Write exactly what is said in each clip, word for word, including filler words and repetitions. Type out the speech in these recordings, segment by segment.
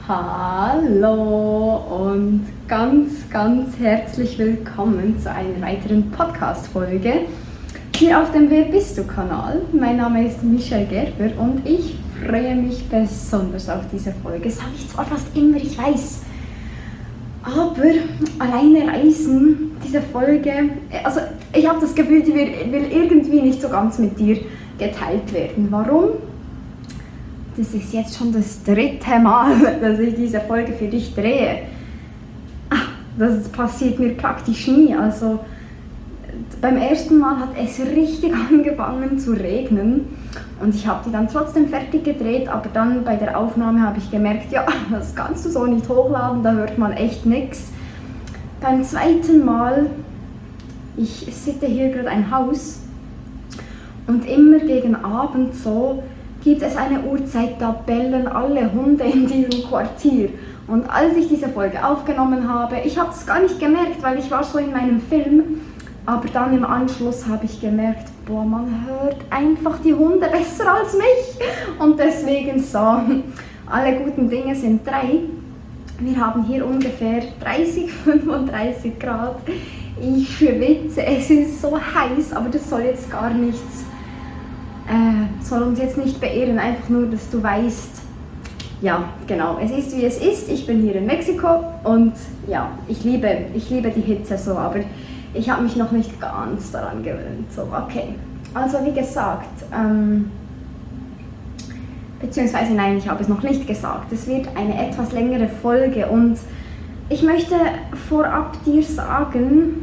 Hallo und ganz, ganz herzlich willkommen zu einer weiteren Podcast-Folge hier auf dem Wer bist du Kanal. Mein Name ist Michelle Gerber und ich freue mich besonders auf diese Folge. Sage ich zwar fast immer, ich weiß, aber alleine reisen, diese Folge, also ich habe das Gefühl, die will irgendwie nicht so ganz mit dir geteilt werden. Warum? Das ist jetzt schon das dritte Mal, dass ich diese Folge für dich drehe. Das passiert mir praktisch nie. Also beim ersten Mal hat es richtig angefangen zu regnen und ich habe die dann trotzdem fertig gedreht, aber dann bei der Aufnahme habe ich gemerkt, ja, das kannst du so nicht hochladen, da hört man echt nichts. Beim zweiten Mal, ich sitte hier gerade ein Haus und immer gegen Abend so gibt es eine Uhrzeit, da bellen alle Hunde in diesem Quartier. Und als ich diese Folge aufgenommen habe, ich habe es gar nicht gemerkt, weil ich war so in meinem Film, aber dann im Anschluss habe ich gemerkt, boah, man hört einfach die Hunde besser als mich. Und deswegen so, alle guten Dinge sind drei. Wir haben hier ungefähr dreißig, fünfunddreißig Grad. Ich schwitze, es ist so heiß, aber das soll jetzt gar nichts Äh, soll uns jetzt nicht beehren, einfach nur, dass du weißt, ja, genau, es ist wie es ist, ich bin hier in Mexiko und ja, ich liebe, ich liebe die Hitze so, aber ich habe mich noch nicht ganz daran gewöhnt, so, okay. Also wie gesagt, ähm, beziehungsweise nein, ich habe es noch nicht gesagt, es wird eine etwas längere Folge und ich möchte vorab dir sagen,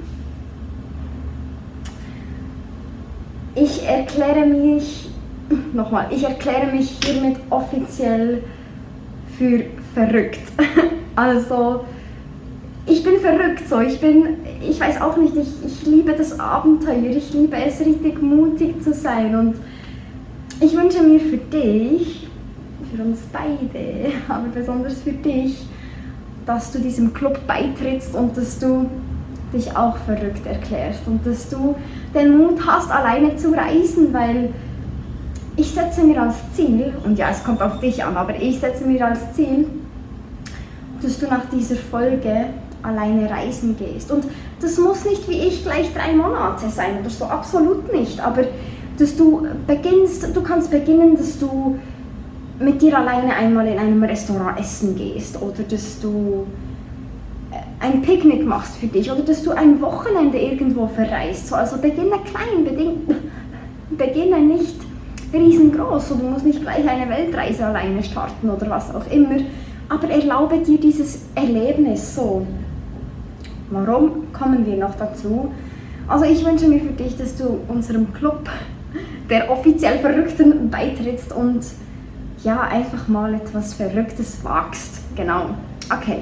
Ich erkläre mich, nochmal, ich erkläre mich hiermit offiziell für verrückt. Also, ich bin verrückt so, ich bin, ich weiß auch nicht, ich, ich liebe das Abenteuer, ich liebe es richtig mutig zu sein und ich wünsche mir für dich, für uns beide, aber besonders für dich, dass du diesem Club beitrittst und dass du dich auch verrückt erklärst und dass du den Mut hast, alleine zu reisen, weil ich setze mir als Ziel, und ja, es kommt auf dich an, aber ich setze mir als Ziel, dass du nach dieser Folge alleine reisen gehst. Und das muss nicht wie ich gleich drei Monate sein oder so, absolut nicht, aber dass du beginnst, du kannst beginnen, dass du mit dir alleine einmal in einem Restaurant essen gehst oder dass du ein Picknick machst für dich oder dass du ein Wochenende irgendwo verreist. So, also beginne klein, beding, beginne nicht riesengroß und du musst nicht gleich eine Weltreise alleine starten oder was auch immer, aber erlaube dir dieses Erlebnis so. Warum kommen wir noch dazu? Also ich wünsche mir für dich, dass du unserem Club der offiziell Verrückten beitrittst und ja, einfach mal etwas Verrücktes wagst. Genau, okay.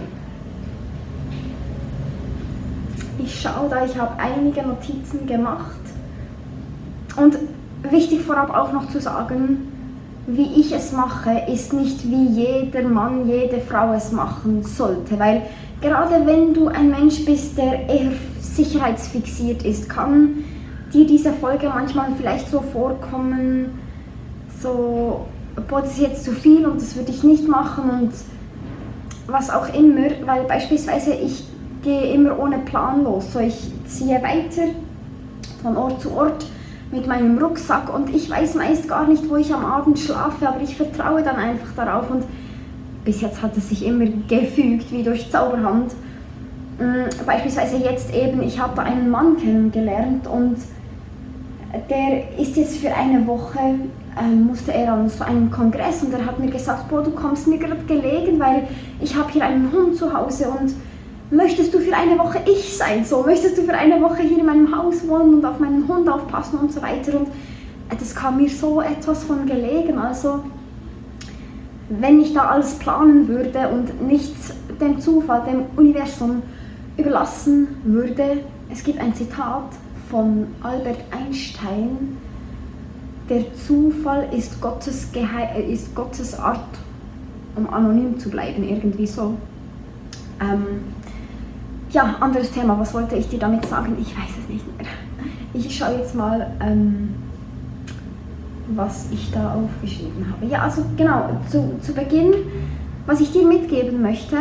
Ich schaue da, ich habe einige Notizen gemacht und wichtig vorab auch noch zu sagen, wie ich es mache, ist nicht wie jeder Mann, jede Frau es machen sollte, weil gerade wenn du ein Mensch bist, der eher sicherheitsfixiert ist, kann dir diese Folge manchmal vielleicht so vorkommen, so, boah, das ist jetzt zu viel und das würde ich nicht machen und was auch immer, weil beispielsweise ich gehe immer ohne Plan los. So, ich ziehe weiter von Ort zu Ort mit meinem Rucksack und ich weiß meist gar nicht, wo ich am Abend schlafe, aber ich vertraue dann einfach darauf und bis jetzt hat es sich immer gefügt, wie durch Zauberhand. Beispielsweise jetzt eben, ich habe da einen Mann kennengelernt und der ist jetzt für eine Woche, ähm, musste er an so einen Kongress und er hat mir gesagt, boah, du kommst mir gerade gelegen, weil ich habe hier einen Hund zu Hause und möchtest du für eine Woche ich sein, so, möchtest du für eine Woche hier in meinem Haus wohnen und auf meinen Hund aufpassen und so weiter und das kam mir so etwas von gelegen, also wenn ich da alles planen würde und nichts dem Zufall, dem Universum überlassen würde, es gibt ein Zitat von Albert Einstein, der Zufall ist Gottes, Gehe- ist Gottes Art, um anonym zu bleiben, irgendwie so. Ähm, Ja, anderes Thema, was wollte ich dir damit sagen? Ich weiß es nicht mehr. Ich schaue jetzt mal, ähm, was ich da aufgeschrieben habe. Ja, also genau, zu, zu Beginn was ich dir mitgeben möchte,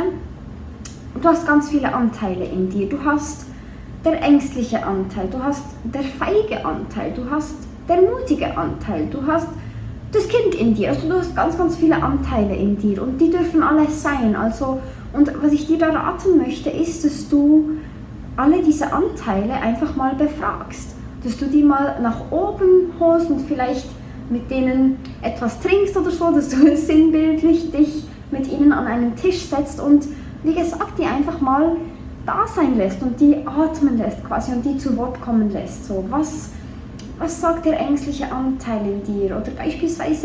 du hast ganz viele Anteile in dir. Du hast der ängstliche Anteil, du hast der feige Anteil, du hast der mutige Anteil, du hast das Kind in dir. Also du hast ganz, ganz viele Anteile in dir und die dürfen alle sein. Also, und was ich dir da raten möchte, ist, dass du alle diese Anteile einfach mal befragst. Dass du die mal nach oben holst und vielleicht mit denen etwas trinkst oder so, dass du sinnbildlich dich mit ihnen an einen Tisch setzt und wie gesagt, die einfach mal da sein lässt und die atmen lässt quasi und die zu Wort kommen lässt. So, was, was sagt der ängstliche Anteil in dir? Oder beispielsweise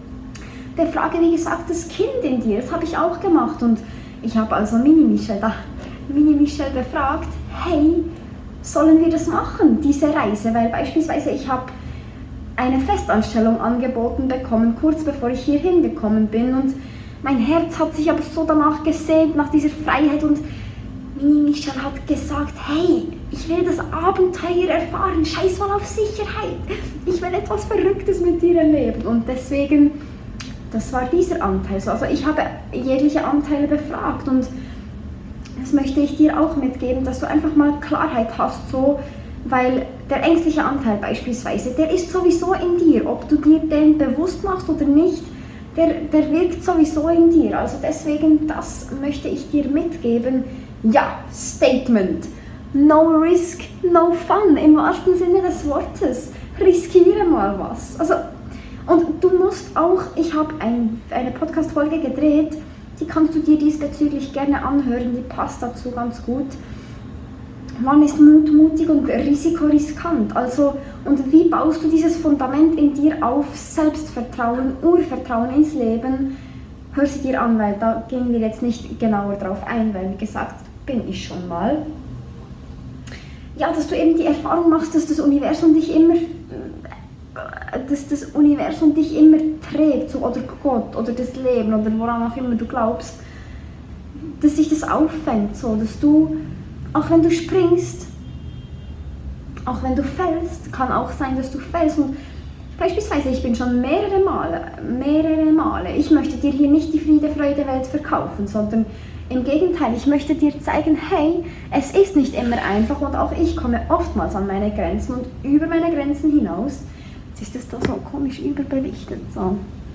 der Frage, wie gesagt, das Kind in dir. Das habe ich auch gemacht und ich habe also Mini-Michelle da, Mini-Michelle befragt, hey, sollen wir das machen, diese Reise? Weil beispielsweise ich habe eine Festanstellung angeboten bekommen, kurz bevor ich hier hingekommen bin und mein Herz hat sich aber so danach gesehnt, nach dieser Freiheit und Mini-Michelle hat gesagt, hey, ich will das Abenteuer erfahren, scheiß mal auf Sicherheit, ich will etwas Verrücktes mit dir erleben und deswegen, das war dieser Anteil. Also ich habe jegliche Anteile befragt und das möchte ich dir auch mitgeben, dass du einfach mal Klarheit hast, so, weil der ängstliche Anteil beispielsweise, der ist sowieso in dir, ob du dir den bewusst machst oder nicht, der, der wirkt sowieso in dir. Also deswegen, das möchte ich dir mitgeben. Ja, Statement. No risk, no fun, im wahrsten Sinne des Wortes. Riskiere mal was. Also, und du musst auch, ich habe ein, eine Podcast-Folge gedreht, die kannst du dir diesbezüglich gerne anhören, die passt dazu ganz gut. Wann ist Mut mutig und Risiko riskant? Also, und wie baust du dieses Fundament in dir auf? Selbstvertrauen, Urvertrauen ins Leben. Hör sie dir an, weil da gehen wir jetzt nicht genauer drauf ein, weil wie gesagt, bin ich schon mal. Ja, dass du eben die Erfahrung machst, dass das Universum dich immer, dass das Universum dich immer trägt, so, oder Gott oder das Leben oder woran auch immer du glaubst, dass sich das auffängt, so, dass du, auch wenn du springst, auch wenn du fällst, kann auch sein, dass du fällst. Und beispielsweise, ich bin schon mehrere Male, mehrere Male, ich möchte dir hier nicht die Friede, Freude, Welt verkaufen, sondern im Gegenteil, ich möchte dir zeigen, hey, es ist nicht immer einfach und auch ich komme oftmals an meine Grenzen und über meine Grenzen hinaus. Jetzt ist das da so komisch überbelichtet, so.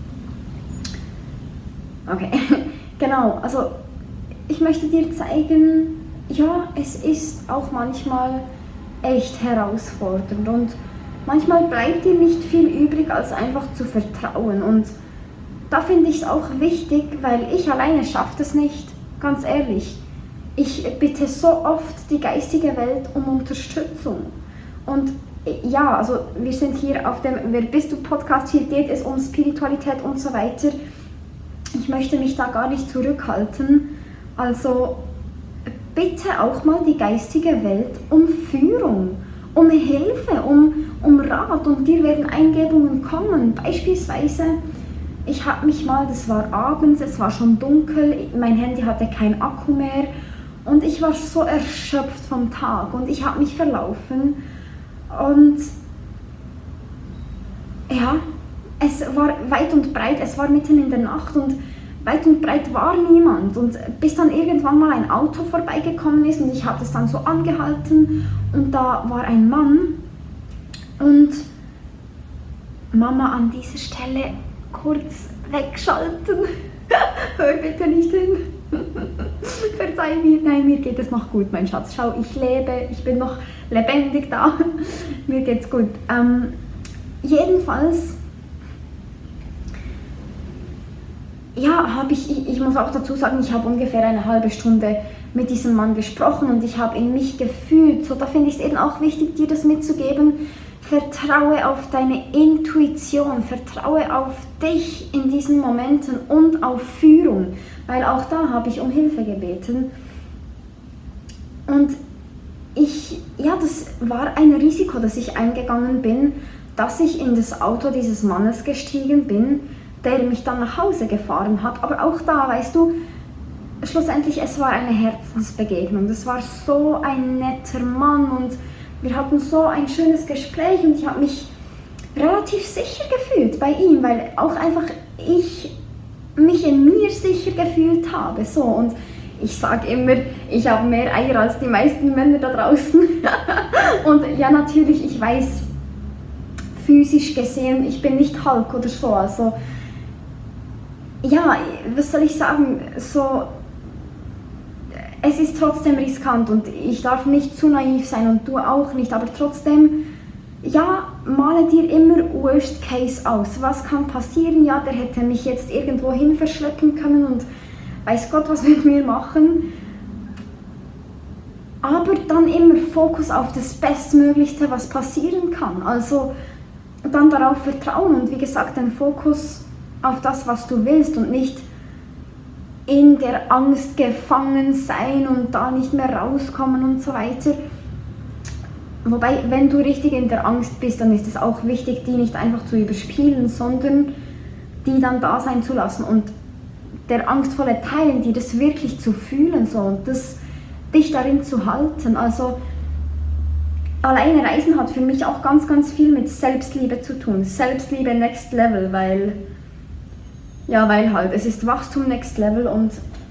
Okay, genau, also ich möchte dir zeigen, ja, es ist auch manchmal echt herausfordernd und manchmal bleibt dir nicht viel übrig, als einfach zu vertrauen. Und da finde ich es auch wichtig, weil ich alleine schaffe das nicht, ganz ehrlich. Ich bitte so oft die geistige Welt um Unterstützung. Und ja, also wir sind hier auf dem Wer bist du Podcast, hier geht es um Spiritualität und so weiter. Ich möchte mich da gar nicht zurückhalten. Also bitte auch mal die geistige Welt um Führung, um Hilfe, um, um Rat und dir werden Eingebungen kommen. Beispielsweise, ich habe mich mal, das war abends, es war schon dunkel, mein Handy hatte keinen Akku mehr und ich war so erschöpft vom Tag und ich habe mich verlaufen und ja, es war weit und breit, es war mitten in der Nacht und weit und breit war niemand und bis dann irgendwann mal ein Auto vorbeigekommen ist und ich habe das dann so angehalten und da war ein Mann und Mama an dieser Stelle kurz wegschalten. Hör bitte nicht hin. Verzeih mir, nein, mir geht es noch gut, mein Schatz. Schau, ich lebe, ich bin noch lebendig da. Mir geht's gut. Ähm, jedenfalls ja, habe ich, ich, ich muss auch dazu sagen, ich habe ungefähr eine halbe Stunde mit diesem Mann gesprochen und ich habe in mich gefühlt. So, da finde ich es eben auch wichtig, dir das mitzugeben. Vertraue auf deine Intuition, vertraue auf dich in diesen Momenten und auf Führung, weil auch da habe ich um Hilfe gebeten. Und ich, ja, das war ein Risiko, das ich eingegangen bin, dass ich in das Auto dieses Mannes gestiegen bin, der mich dann nach Hause gefahren hat. Aber auch da, weißt du, schlussendlich, es war eine Herzensbegegnung. Das war so ein netter Mann und wir hatten so ein schönes Gespräch und ich habe mich relativ sicher gefühlt bei ihm, weil auch einfach ich mich in mir sicher gefühlt habe. So, und ich sage immer, ich habe mehr Eier als die meisten Männer da draußen. Und ja, natürlich, ich weiß, physisch gesehen, ich bin nicht Hulk oder so. Also, ja, was soll ich sagen, so, es ist trotzdem riskant und ich darf nicht zu naiv sein und du auch nicht, aber trotzdem, ja, male dir immer Worst Case aus. Was kann passieren? Ja, der hätte mich jetzt irgendwo hin verschleppen können und weiß Gott, was mit mir machen. Aber dann immer Fokus auf das Bestmöglichste, was passieren kann. Also dann darauf vertrauen und wie gesagt, den Fokus auf das, was du willst und nicht in der Angst gefangen sein und da nicht mehr rauskommen und so weiter. Wobei, wenn du richtig in der Angst bist, dann ist es auch wichtig, die nicht einfach zu überspielen, sondern die dann da sein zu lassen und der angstvolle Teil in dir, das wirklich zu fühlen so, und das, dich darin zu halten. Also alleine Reisen hat für mich auch ganz, ganz viel mit Selbstliebe zu tun. Selbstliebe Next Level, weil ja, weil halt, es ist Wachstum Next Level und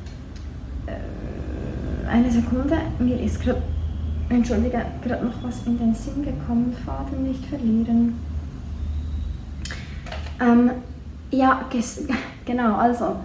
äh, eine Sekunde, mir ist gerade, entschuldige, gerade noch was in den Sinn gekommen, Faden nicht verlieren. Ähm, ja, ges- genau, also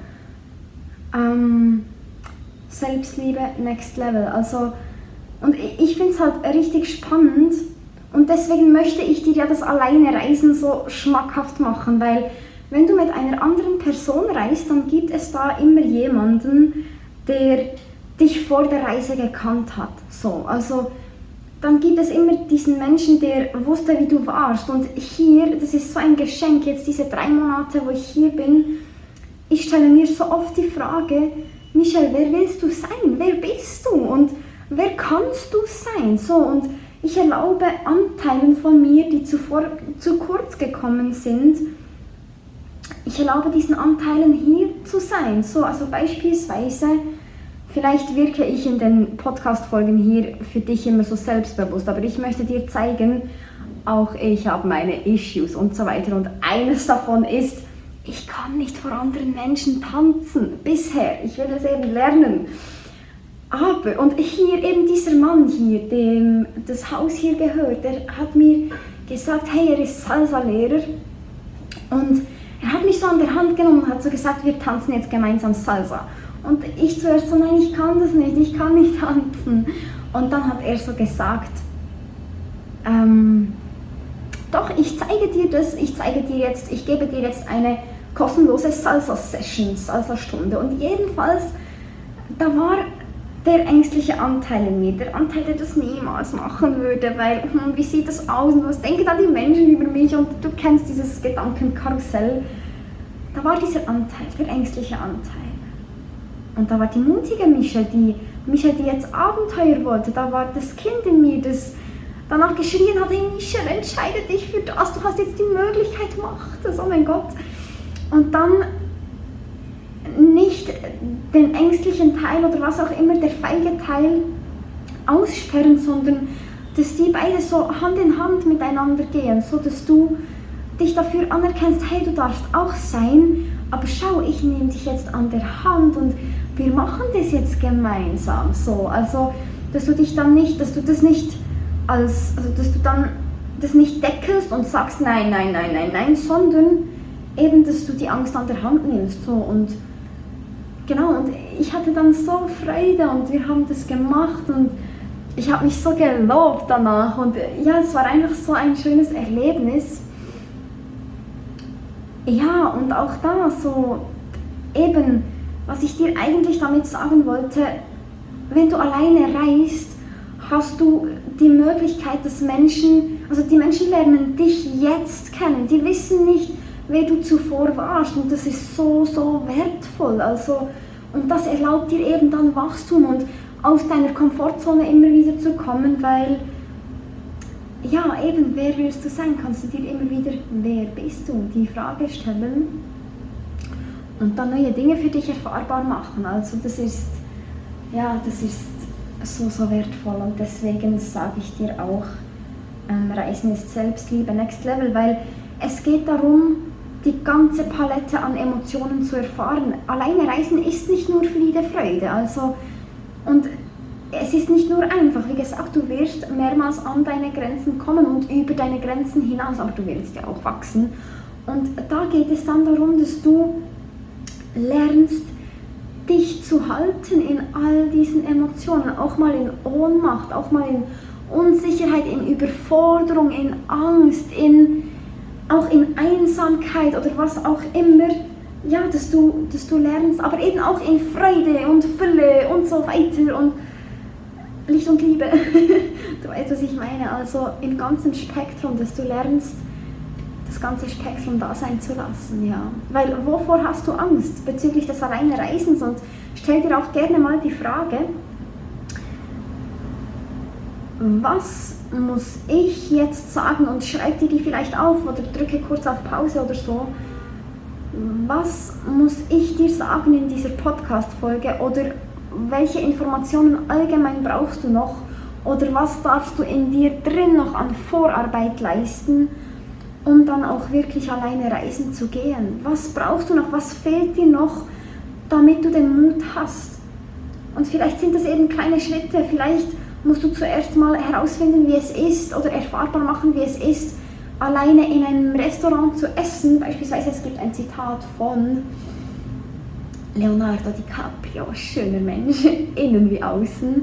ähm, Selbstliebe Next Level, also und ich finde es halt richtig spannend und deswegen möchte ich dir ja das alleine Reisen so schmackhaft machen, weil wenn du mit einer anderen Person reist, dann gibt es da immer jemanden, der dich vor der Reise gekannt hat. So, also dann gibt es immer diesen Menschen, der wusste, wie du warst. Und hier, das ist so ein Geschenk, jetzt diese drei Monate, wo ich hier bin, ich stelle mir so oft die Frage, Michelle, wer willst du sein? Wer bist du? Und wer kannst du sein? So, und ich erlaube Anteilen von mir, die zuvor zu kurz gekommen sind, ich erlaube diesen Anteilen hier zu sein. So, also beispielsweise, vielleicht wirke ich in den Podcast-Folgen hier für dich immer so selbstbewusst, aber ich möchte dir zeigen, auch ich habe meine Issues und so weiter. Und eines davon ist, ich kann nicht vor anderen Menschen tanzen. Bisher. Ich will es eben lernen. Aber, und hier eben dieser Mann hier, dem das Haus hier gehört, der hat mir gesagt, hey, er ist Salsa-Lehrer und er hat mich so an der Hand genommen und hat so gesagt, wir tanzen jetzt gemeinsam Salsa. Und ich zuerst so, nein, ich kann das nicht, ich kann nicht tanzen. Und dann hat er so gesagt, ähm, doch, ich zeige dir das, ich zeige dir jetzt, ich gebe dir jetzt eine kostenlose Salsa-Session, Salsa-Stunde. Und jedenfalls, da war der ängstliche Anteil in mir, der Anteil, der das niemals machen würde, weil, hm, wie sieht das aus und was denken dann die Menschen über mich und du kennst dieses Gedankenkarussell. Da war dieser Anteil, der ängstliche Anteil. Und da war die mutige Michelle, die Michelle, die jetzt Abenteuer wollte, da war das Kind in mir, das danach geschrien hat, hey Michelle, entscheide dich für das, du hast jetzt die Möglichkeit, mach das, oh mein Gott. Und dann nicht den ängstlichen Teil oder was auch immer, der feige Teil aussperren, sondern dass die beide so Hand in Hand miteinander gehen, so dass du dich dafür anerkennst, hey, du darfst auch sein, aber schau, ich nehme dich jetzt an der Hand und wir machen das jetzt gemeinsam, so, also, dass du dich dann nicht, dass du das nicht als, also, dass du dann das nicht deckelst und sagst, nein, nein, nein, nein, nein, sondern eben, dass du die Angst an der Hand nimmst, so, und genau, und ich hatte dann so Freude und wir haben das gemacht und ich habe mich so gelobt danach und ja, es war einfach so ein schönes Erlebnis. Ja, und auch da so eben, was ich dir eigentlich damit sagen wollte, wenn du alleine reist, hast du die Möglichkeit, dass Menschen, also die Menschen lernen dich jetzt kennen, die wissen nicht, wer du zuvor warst und das ist so, so wertvoll, also und das erlaubt dir eben dann Wachstum und aus deiner Komfortzone immer wieder zu kommen, weil ja, eben, wer willst du sein, kannst du dir immer wieder, wer bist du, die Frage stellen und dann neue Dinge für dich erfahrbar machen, also das ist, ja, das ist so, so wertvoll und deswegen sage ich dir auch, ähm, Reisen ist Selbstliebe Next Level, weil es geht darum, die ganze Palette an Emotionen zu erfahren. Alleine reisen ist nicht nur Friede, Freude, also und es ist nicht nur einfach, wie gesagt, du wirst mehrmals an deine Grenzen kommen und über deine Grenzen hinaus, aber du willst ja auch wachsen. Und da geht es dann darum, dass du lernst, dich zu halten in all diesen Emotionen, auch mal in Ohnmacht, auch mal in Unsicherheit, in Überforderung, in Angst, in, auch in Einsamkeit oder was auch immer, ja, dass du, dass du lernst, aber eben auch in Freude und Fülle und so weiter und Licht und Liebe. Du weißt, was ich meine, also im ganzen Spektrum, dass du lernst, das ganze Spektrum da sein zu lassen, ja. Weil wovor hast du Angst bezüglich des Alleinreisens? Und stell dir auch gerne mal die Frage, was muss ich jetzt sagen, und schreib dir die vielleicht auf oder drücke kurz auf Pause oder so, was muss ich dir sagen in dieser Podcast-Folge oder welche Informationen allgemein brauchst du noch oder was darfst du in dir drin noch an Vorarbeit leisten, um dann auch wirklich alleine reisen zu gehen? Was brauchst du noch? Was fehlt dir noch, damit du den Mut hast? Und vielleicht sind das eben kleine Schritte. Vielleicht musst du zuerst mal herausfinden, wie es ist oder erfahrbar machen, wie es ist, alleine in einem Restaurant zu essen. Beispielsweise, es gibt ein Zitat von Leonardo DiCaprio, schöner Mensch, innen wie außen.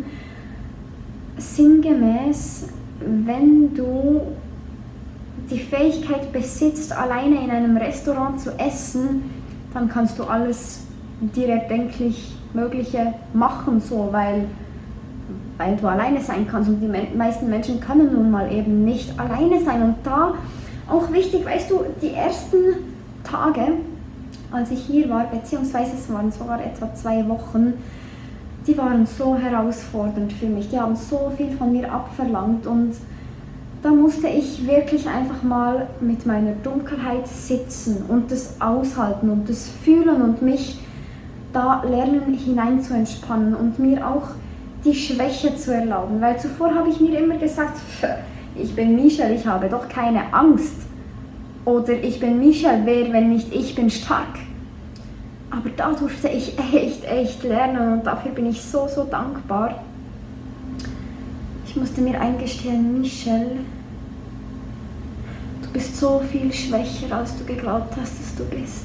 Sinngemäß, wenn du die Fähigkeit besitzt, alleine in einem Restaurant zu essen, dann kannst du alles dir erdenklich Mögliche machen, so, weil, weil du alleine sein kannst. Und die me- meisten Menschen können nun mal eben nicht alleine sein. Und da auch wichtig, weißt du, die ersten Tage, als ich hier war, beziehungsweise es waren sogar etwa zwei Wochen, die waren so herausfordernd für mich. Die haben so viel von mir abverlangt und da musste ich wirklich einfach mal mit meiner Dunkelheit sitzen und das aushalten und das fühlen und mich da lernen hinein zu entspannen und mir auch die Schwäche zu erlauben. Weil zuvor habe ich mir immer gesagt, ich bin Michelle, ich habe doch keine Angst. Oder ich bin Michelle, wer, wenn nicht ich bin stark. Aber da durfte ich echt, echt lernen und dafür bin ich so, so dankbar. Ich musste mir eingestehen, Michelle, du bist so viel schwächer, als du geglaubt hast, dass du bist.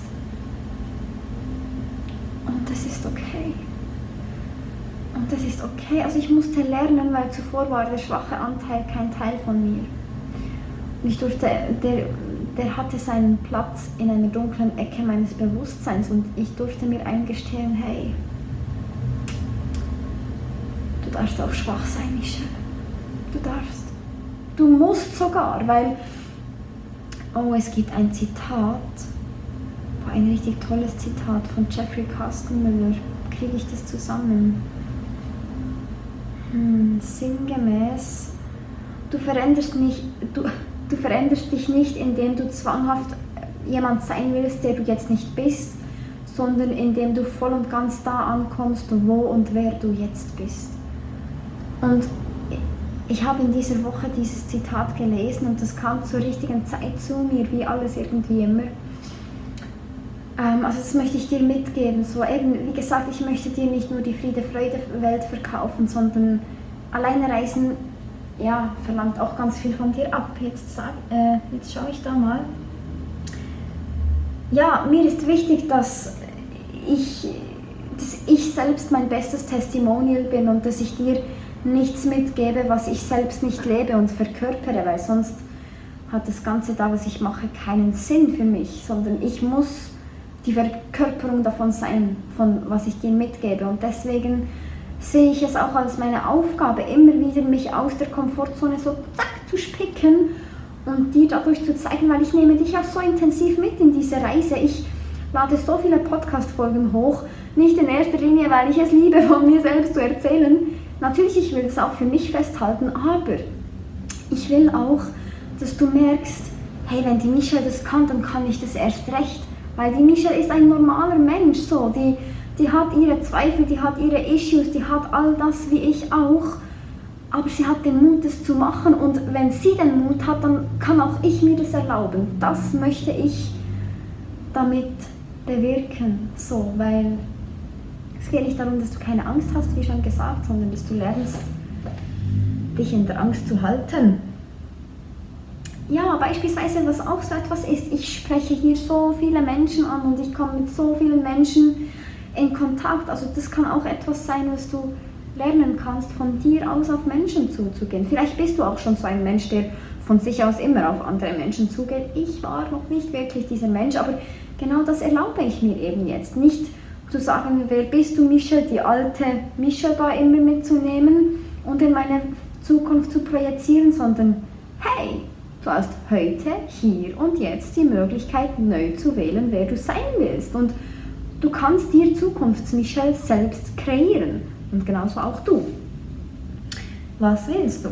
Und das ist okay. Und das ist okay. Also ich musste lernen, weil zuvor war der schwache Anteil kein Teil von mir. Und ich durfte, der, der hatte seinen Platz in einer dunklen Ecke meines Bewusstseins und ich durfte mir eingestehen, hey, du darfst auch schwach sein, Michelle. Du darfst. Du musst sogar, weil, oh, es gibt ein Zitat, ein richtig tolles Zitat von Jeffrey Kastenmüller. Kriege ich das zusammen? Hm, sinngemäß, du veränderst, nicht, du, du veränderst dich nicht, indem du zwanghaft jemand sein willst, der du jetzt nicht bist, sondern indem du voll und ganz da ankommst, wo und wer du jetzt bist. Und ich habe in dieser Woche dieses Zitat gelesen und das kam zur richtigen Zeit zu mir, wie alles irgendwie immer. Ähm, also das möchte ich dir mitgeben. So eben, wie gesagt, ich möchte dir nicht nur die Friede-Freude-Welt verkaufen, sondern alleine reisen, ja, verlangt auch ganz viel von dir ab. Jetzt, sag, äh, jetzt schaue ich da mal. Ja, mir ist wichtig, dass ich, dass ich selbst mein bestes Testimonial bin und dass ich dir nichts mitgebe, was ich selbst nicht lebe und verkörpere, weil sonst hat das Ganze da, was ich mache, keinen Sinn für mich, sondern ich muss die Verkörperung davon sein, von was ich dir mitgebe. Und deswegen sehe ich es auch als meine Aufgabe, immer wieder mich aus der Komfortzone so zack zu spicken und dir dadurch zu zeigen, weil ich nehme dich auch so intensiv mit in diese Reise. Ich lade so viele Podcast-Folgen hoch, nicht in erster Linie, weil ich es liebe, von mir selbst zu erzählen. Natürlich, ich will das auch für mich festhalten, aber ich will auch, dass du merkst, hey, wenn die Michelle das kann, dann kann ich das erst recht. Weil die Michelle ist ein normaler Mensch, so. Die, die hat ihre Zweifel, die hat ihre Issues, die hat all das wie ich auch. Aber sie hat den Mut, das zu machen. Und wenn sie den Mut hat, dann kann auch ich mir das erlauben. Das möchte ich damit bewirken? So, weil es geht nicht darum, dass du keine Angst hast, wie schon gesagt, sondern dass du lernst, dich in der Angst zu halten. Ja, beispielsweise, was auch so etwas ist, ich spreche hier so viele Menschen an und ich komme mit so vielen Menschen in Kontakt. Also das kann auch etwas sein, was du lernen kannst, von dir aus auf Menschen zuzugehen. Vielleicht bist du auch schon so ein Mensch, der von sich aus immer auf andere Menschen zugeht. Ich war noch nicht wirklich dieser Mensch, aber genau das erlaube ich mir eben jetzt. Nicht zu sagen, wer bist du, Michelle, die alte Michelle da immer mitzunehmen und in meine Zukunft zu projizieren, sondern hey, du hast heute, hier und jetzt die Möglichkeit, neu zu wählen, wer du sein willst. Und du kannst dir Zukunfts-Michelle selbst kreieren. Und genauso auch du. Was willst du?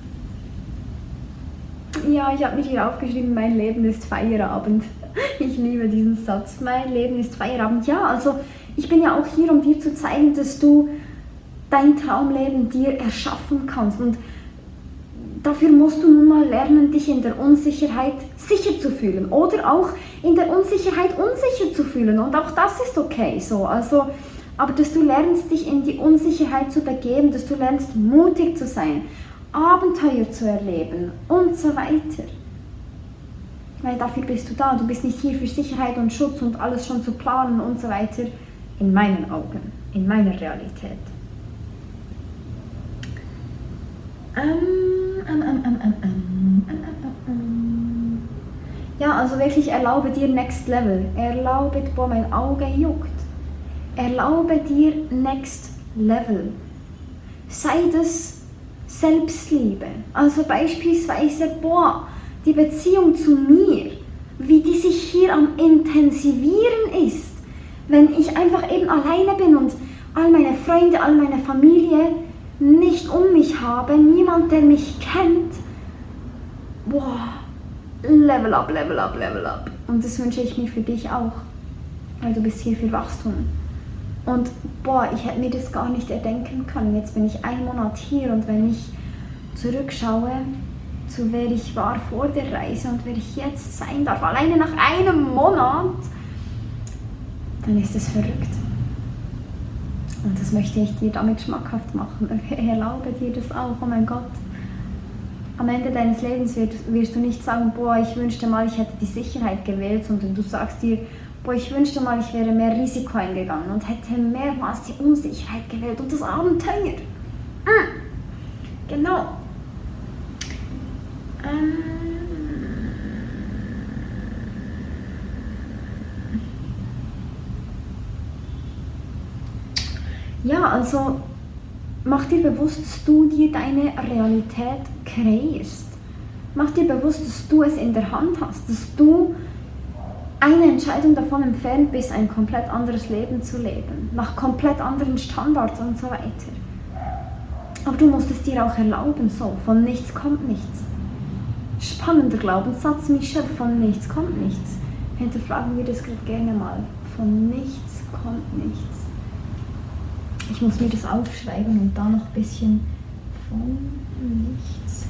Ja, ich habe mir hier aufgeschrieben, mein Leben ist Feierabend. Ich liebe diesen Satz. Mein Leben ist Feierabend. Ja, also ich bin ja auch hier, um dir zu zeigen, dass du dein Traumleben dir erschaffen kannst. Und dafür musst du nun mal lernen, dich in der Unsicherheit sicher zu fühlen oder auch in der Unsicherheit unsicher zu fühlen. Und auch das ist okay so. Also, aber dass du lernst, dich in die Unsicherheit zu begeben, dass du lernst, mutig zu sein, Abenteuer zu erleben und so weiter. Weil dafür bist du da. Du bist nicht hier für Sicherheit und Schutz und alles schon zu planen und so weiter. In meinen Augen, in meiner Realität. Ähm, ähm, ähm, ähm, ähm, ähm, ähm, ähm. Ja, also wirklich erlaube dir Next Level. Erlaube, boah, mein Auge juckt. Erlaube dir Next Level. Sei das Selbstliebe. Also beispielsweise, boah, die Beziehung zu mir, wie die sich hier am intensivieren ist, wenn ich einfach eben alleine bin und all meine Freunde, all meine Familie nicht um mich habe, niemand, der mich kennt. Boah, Level up, Level up, Level up. Und das wünsche ich mir für dich auch, weil du bist hier für Wachstum. Und boah, ich hätte mir das gar nicht erdenken können. Jetzt bin ich einen Monat hier und wenn ich zurückschaue, zu wer ich war vor der Reise und wer ich jetzt sein darf, alleine nach einem Monat, dann ist es verrückt. Und das möchte ich dir damit schmackhaft machen. Erlaube dir das auch, oh mein Gott. Am Ende deines Lebens wirst, wirst du nicht sagen, boah, ich wünschte mal, ich hätte die Sicherheit gewählt, sondern du sagst dir, boah, ich wünschte mal, ich wäre mehr Risiko eingegangen und hätte mehrmals die Unsicherheit gewählt und das Abenteuer. Mm. Genau. Ähm. Ja, also mach dir bewusst, dass du dir deine Realität kreierst. Mach dir bewusst, dass du es in der Hand hast, dass du eine Entscheidung davon entfernt bist, ein komplett anderes Leben zu leben, nach komplett anderen Standards und so weiter. Aber du musst es dir auch erlauben, so, von nichts kommt nichts. Spannender Glaubenssatz, Michelle, von nichts kommt nichts. Hinterfragen wir das gerade gerne mal. Von nichts kommt nichts. Ich muss mir das aufschreiben und da noch ein bisschen von nichts.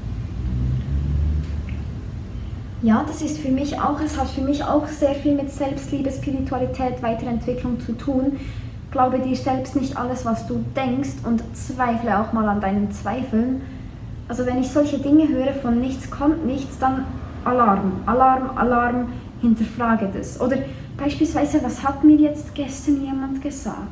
Ja, das ist für mich auch, es hat für mich auch sehr viel mit Selbstliebe, Spiritualität, Weiterentwicklung zu tun. Glaube dir selbst nicht alles, was du denkst und zweifle auch mal an deinen Zweifeln. Also wenn ich solche Dinge höre, von nichts kommt nichts, dann Alarm, Alarm, Alarm, hinterfrage das. Oder beispielsweise, was hat mir jetzt gestern jemand gesagt?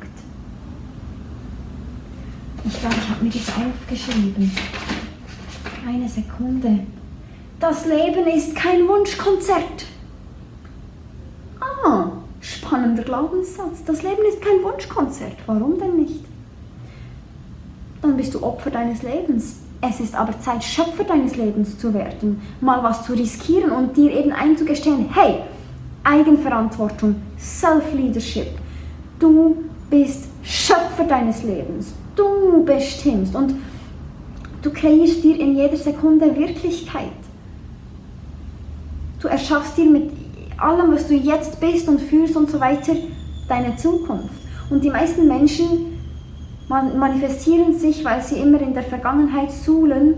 Ich glaube, ich habe mir das aufgeschrieben. Eine Sekunde. Das Leben ist kein Wunschkonzert. Ah, spannender Glaubenssatz. Das Leben ist kein Wunschkonzert. Warum denn nicht? Dann bist du Opfer deines Lebens. Es ist aber Zeit, Schöpfer deines Lebens zu werden. Mal was zu riskieren und dir eben einzugestehen, hey, Eigenverantwortung, Self-Leadership. Du bist Schöpfer deines Lebens. Du bestimmst und du kreierst dir in jeder Sekunde Wirklichkeit. Du erschaffst dir mit allem, was du jetzt bist und fühlst und so weiter, deine Zukunft. Und die meisten Menschen manifestieren sich, weil sie immer in der Vergangenheit suhlen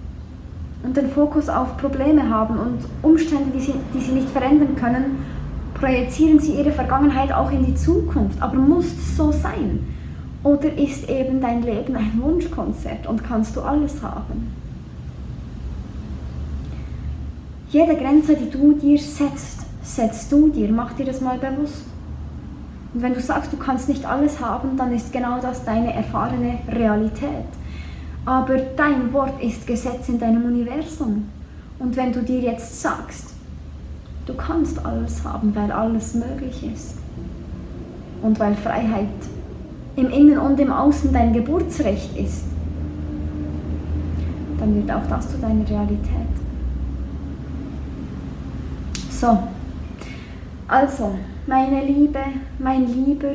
und den Fokus auf Probleme haben und Umstände, die sie, die sie nicht verändern können, Projizieren sie ihre Vergangenheit auch in die Zukunft, aber muss es so sein? Oder ist eben dein Leben ein Wunschkonzert und kannst du alles haben? Jede Grenze, die du dir setzt, setzt du dir. Mach dir das mal bewusst. Und wenn du sagst, du kannst nicht alles haben, dann ist genau das deine erfahrene Realität. Aber dein Wort ist Gesetz in deinem Universum. Und wenn du dir jetzt sagst, du kannst alles haben, weil alles möglich ist und weil Freiheit im Innen und im Außen dein Geburtsrecht ist, dann wird auch das zu deiner Realität. So, also, meine Liebe, mein Lieber,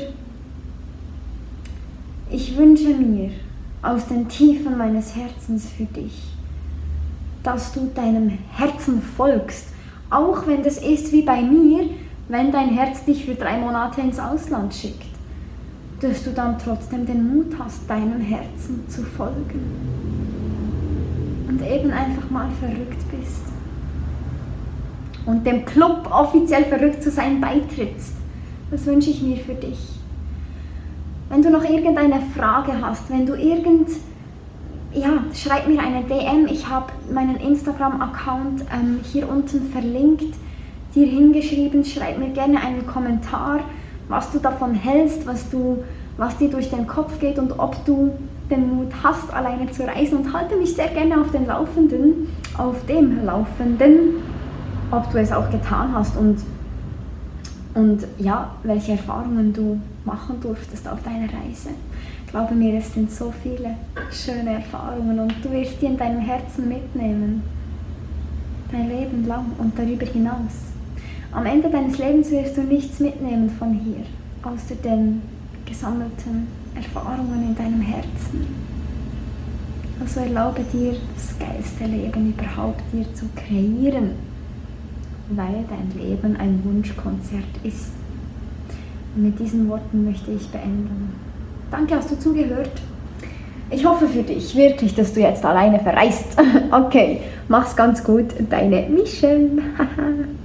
ich wünsche mir aus den Tiefen meines Herzens für dich, dass du deinem Herzen folgst, auch wenn das ist wie bei mir, wenn dein Herz dich für drei Monate ins Ausland schickt, dass du dann trotzdem den Mut hast, deinem Herzen zu folgen und eben einfach mal verrückt bist und dem Club offiziell verrückt zu sein beitrittst. Das wünsche ich mir für dich. Wenn du noch irgendeine Frage hast, wenn du irgend, ja, schreib mir eine D M. Ich habe meinen Instagram-Account ähm, hier unten verlinkt, dir hingeschrieben. Schreib mir gerne einen Kommentar, was du davon hältst, was, du, was dir durch den Kopf geht und ob du den Mut hast, alleine zu reisen. Und halte mich sehr gerne auf den Laufenden, auf dem Laufenden, ob du es auch getan hast und, und ja, welche Erfahrungen du machen durftest auf deiner Reise. Glaube mir, es sind so viele schöne Erfahrungen und du wirst die in deinem Herzen mitnehmen. Dein Leben lang und darüber hinaus. Am Ende deines Lebens wirst du nichts mitnehmen von hier, außer den gesammelten Erfahrungen in deinem Herzen. Also erlaube dir, das geilste Leben überhaupt dir zu kreieren, weil dein Leben ein Wunschkonzert ist. Und mit diesen Worten möchte ich beenden. Danke, hast du zugehört? Ich hoffe für dich wirklich, dass du jetzt alleine verreist. Okay, mach's ganz gut, deine Michelle.